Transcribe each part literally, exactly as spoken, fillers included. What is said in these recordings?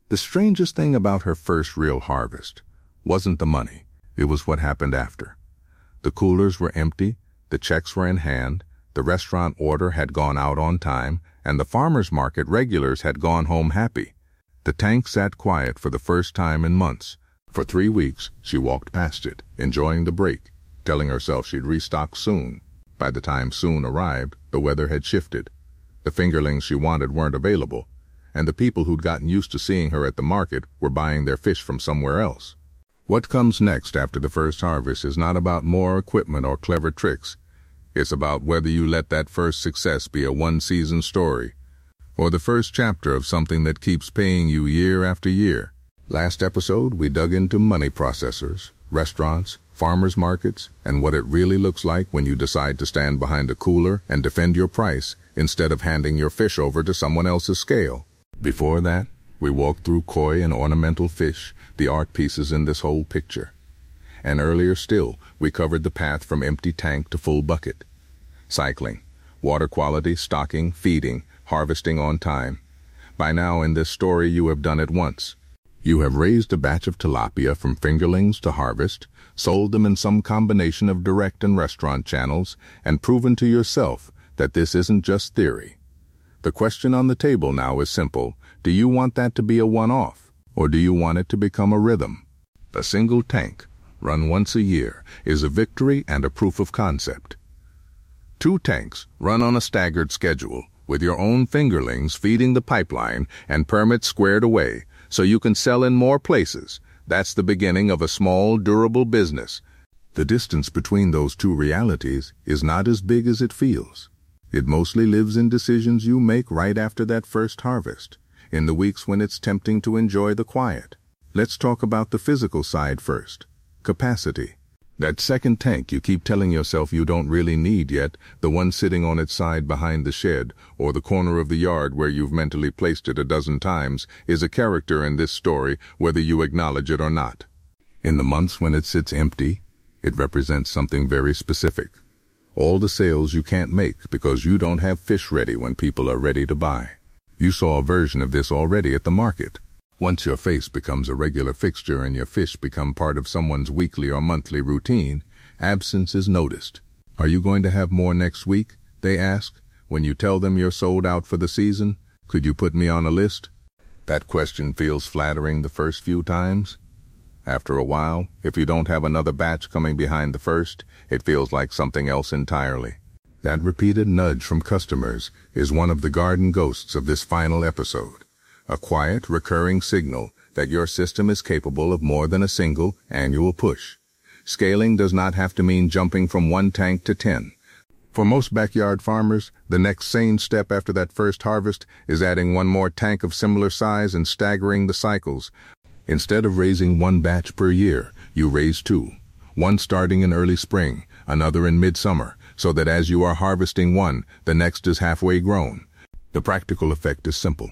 The strangest thing about her first real harvest wasn't the money, it was what happened after. The coolers were empty, the checks were in hand, the restaurant order had gone out on time, and the farmer's market regulars had gone home happy. The tank sat quiet for the first time in months. For three weeks, she walked past it, enjoying the break, telling herself she'd restock soon. By the time soon arrived, the weather had shifted. The fingerlings she wanted weren't available, and the people who'd gotten used to seeing her at the market were buying their fish from somewhere else. What comes next after the first harvest is not about more equipment or clever tricks. It's about whether you let that first success be a one-season story, or the first chapter of something that keeps paying you year after year. Last episode, we dug into money processors, restaurants, farmers markets, and what it really looks like when you decide to stand behind a cooler and defend your price instead of handing your fish over to someone else's scale. Before that, we walked through koi and ornamental fish, the art pieces in this whole picture. And earlier still, we covered the path from empty tank to full bucket. Cycling, water quality, stocking, feeding, harvesting on time. By now in this story you have done it once. You have raised a batch of tilapia from fingerlings to harvest, sold them in some combination of direct and restaurant channels, and proven to yourself that this isn't just theory. The question on the table now is simple. Do you want that to be a one-off, or do you want it to become a rhythm? A single tank, run once a year, is a victory and a proof of concept. Two tanks, run on a staggered schedule, with your own fingerlings feeding the pipeline and permits squared away, so you can sell in more places. That's the beginning of a small, durable business. The distance between those two realities is not as big as it feels. It mostly lives in decisions you make right after that first harvest, in the weeks when it's tempting to enjoy the quiet. Let's talk about the physical side first. Capacity. That second tank you keep telling yourself you don't really need yet, the one sitting on its side behind the shed, or the corner of the yard where you've mentally placed it a dozen times, is a character in this story, whether you acknowledge it or not. In the months when it sits empty, it represents something very specific. All the sales you can't make because you don't have fish ready when people are ready to buy. You saw a version of this already at the market. Once your face becomes a regular fixture and your fish become part of someone's weekly or monthly routine, absence is noticed. Are you going to have more next week? They ask. When you tell them you're sold out for the season, could you put me on a list? That question feels flattering the first few times. After a while, if you don't have another batch coming behind the first, it feels like something else entirely. That repeated nudge from customers is one of the garden ghosts of this final episode. A quiet, recurring signal that your system is capable of more than a single annual push. Scaling does not have to mean jumping from one tank to ten. For most backyard farmers, the next sane step after that first harvest is adding one more tank of similar size and staggering the cycles. Instead of raising one batch per year, you raise two. One starting in early spring, another in midsummer, so that as you are harvesting one, the next is halfway grown. The practical effect is simple.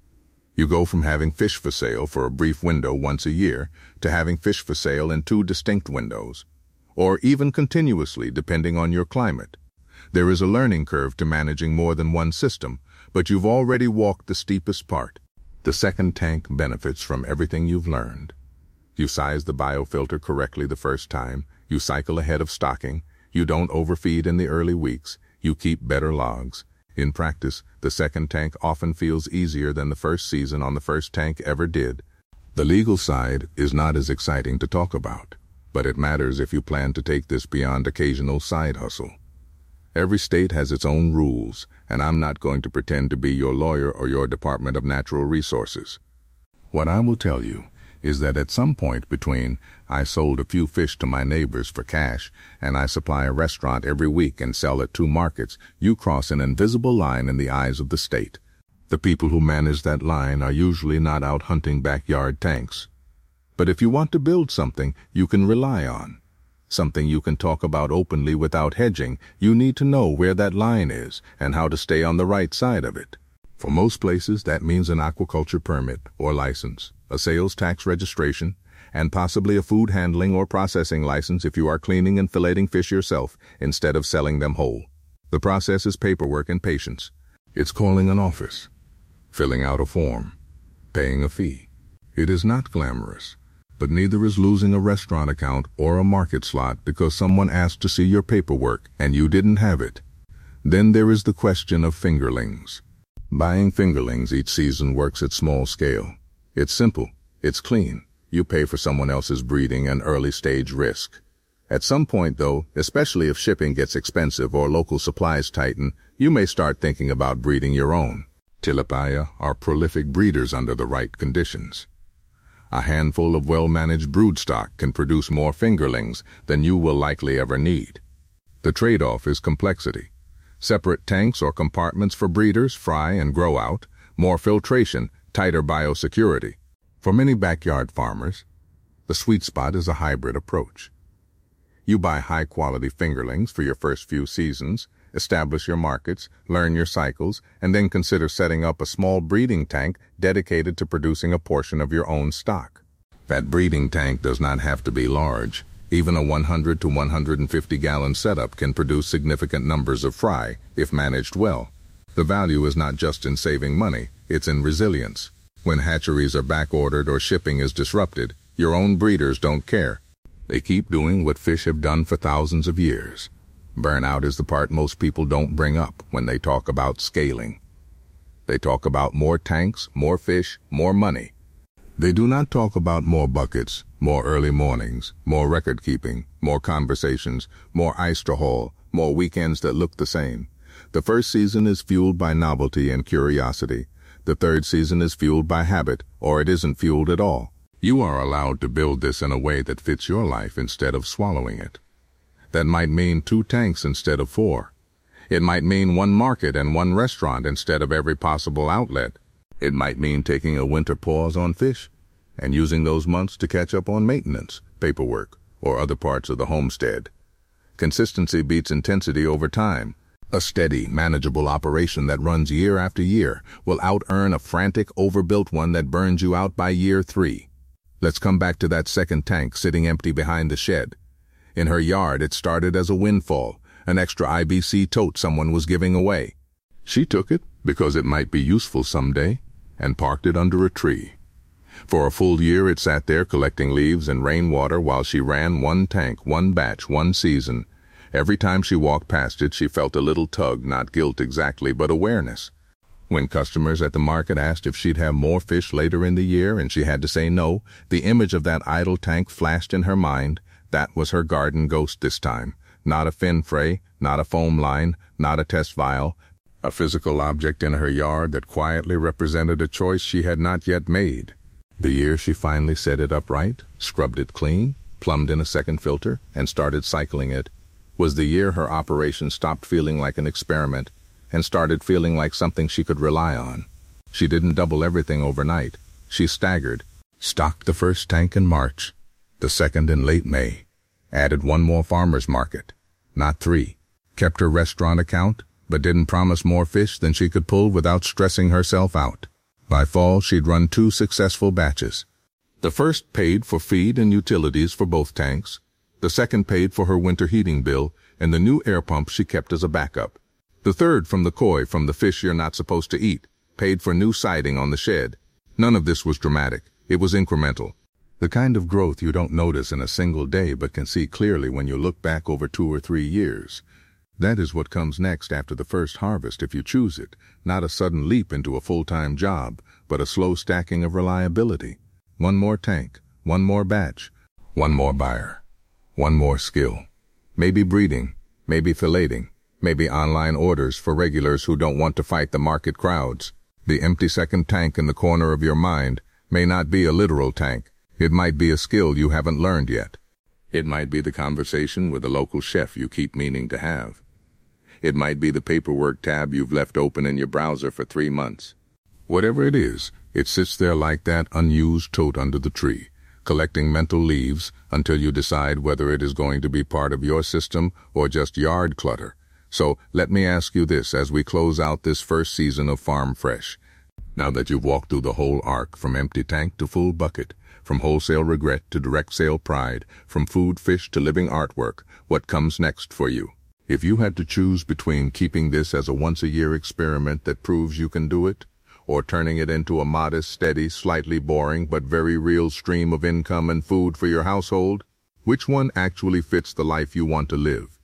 You go from having fish for sale for a brief window once a year to having fish for sale in two distinct windows, or even continuously depending on your climate. There is a learning curve to managing more than one system, but you've already walked the steepest part. The second tank benefits from everything you've learned. You size the biofilter correctly the first time, you cycle ahead of stocking, you don't overfeed in the early weeks, you keep better logs. In practice, the second tank often feels easier than the first season on the first tank ever did. The legal side is not as exciting to talk about, but it matters if you plan to take this beyond occasional side hustle. Every state has its own rules, and I'm not going to pretend to be your lawyer or your Department of Natural Resources. What I will tell you is that at some point between I sold a few fish to my neighbors for cash and I supply a restaurant every week and sell at two markets, you cross an invisible line in the eyes of the state. The people who manage that line are usually not out hunting backyard tanks. But if you want to build something you can rely on, something you can talk about openly without hedging, you need to know where that line is and how to stay on the right side of it. For most places, that means an aquaculture permit or license, a sales tax registration, and possibly a food handling or processing license if you are cleaning and filleting fish yourself instead of selling them whole. The process is paperwork and patience. It's calling an office, filling out a form, paying a fee, It is not glamorous, but neither is losing a restaurant account or a market slot because someone asked to see your paperwork and you didn't have it. Then there is the question of fingerlings. Buying fingerlings each season works at small scale. It's simple. It's clean. You pay for someone else's breeding and early stage risk. At some point, though, especially if shipping gets expensive or local supplies tighten, you may start thinking about breeding your own. Tilapia are prolific breeders under the right conditions. A handful of well-managed broodstock can produce more fingerlings than you will likely ever need. The trade-off is complexity. Separate tanks or compartments for breeders, fry and grow out, more filtration, tighter biosecurity. For many backyard farmers, the sweet spot is a hybrid approach. You buy high-quality fingerlings for your first few seasons, establish your markets, learn your cycles, and then consider setting up a small breeding tank dedicated to producing a portion of your own stock. That breeding tank does not have to be large. Even a one hundred to one hundred fifty gallon setup can produce significant numbers of fry if managed well. The value is not just in saving money, it's in resilience. When hatcheries are back-ordered or shipping is disrupted, your own breeders don't care. They keep doing what fish have done for thousands of years. Burnout is the part most people don't bring up when they talk about scaling. They talk about more tanks, more fish, more money. They do not talk about more buckets, more early mornings, more record-keeping, more conversations, more ice to haul, more weekends that look the same. The first season is fueled by novelty and curiosity. The third season is fueled by habit, or it isn't fueled at all. You are allowed to build this in a way that fits your life instead of swallowing it. That might mean two tanks instead of four. It might mean one market and one restaurant instead of every possible outlet. It might mean taking a winter pause on fish and using those months to catch up on maintenance, paperwork, or other parts of the homestead. Consistency beats intensity over time. A steady, manageable operation that runs year after year will out-earn a frantic, overbuilt one that burns you out by year three. Let's come back to that second tank sitting empty behind the shed. In her yard, it started as a windfall, an extra I B C tote someone was giving away. She took it because it might be useful someday and parked it under a tree. For a full year, it sat there collecting leaves and rainwater while she ran one tank, one batch, one season. Every time she walked past it, she felt a little tug, not guilt exactly, but awareness. When customers at the market asked if she'd have more fish later in the year and she had to say no, the image of that idle tank flashed in her mind. That was her garden ghost this time. Not a fin fray, not a foam line, not a test vial. A physical object in her yard that quietly represented a choice she had not yet made. The year she finally set it up right, scrubbed it clean, plumbed in a second filter, and started cycling it, was the year her operation stopped feeling like an experiment and started feeling like something she could rely on. She didn't double everything overnight. She staggered, stocked the first tank in March, the second in late May, added one more farmer's market, not three, kept her restaurant account, but didn't promise more fish than she could pull without stressing herself out. By fall, she'd run two successful batches. The first paid for feed and utilities for both tanks. The second paid for her winter heating bill and the new air pump she kept as a backup. The third from the koi from the fish you're not supposed to eat, paid for new siding on the shed. None of this was dramatic. It was incremental. The kind of growth you don't notice in a single day but can see clearly when you look back over two or three years. That is what comes next after the first harvest if you choose it, not a sudden leap into a full-time job, but a slow stacking of reliability. One more tank, one more batch, one more buyer, one more skill. Maybe breeding, maybe filleting, maybe online orders for regulars who don't want to fight the market crowds. The empty second tank in the corner of your mind may not be a literal tank. It might be a skill you haven't learned yet. It might be the conversation with a local chef you keep meaning to have. It might be the paperwork tab you've left open in your browser for three months. Whatever it is, it sits there like that unused tote under the tree, collecting mental leaves until you decide whether it is going to be part of your system or just yard clutter. So let me ask you this as we close out this first season of Farm Fresh. Now that you've walked through the whole arc from empty tank to full bucket, from wholesale regret to direct sale pride, from food fish to living artwork, what comes next for you? If you had to choose between keeping this as a once-a-year experiment that proves you can do it, or turning it into a modest, steady, slightly boring but very real stream of income and food for your household? Which one actually fits the life you want to live?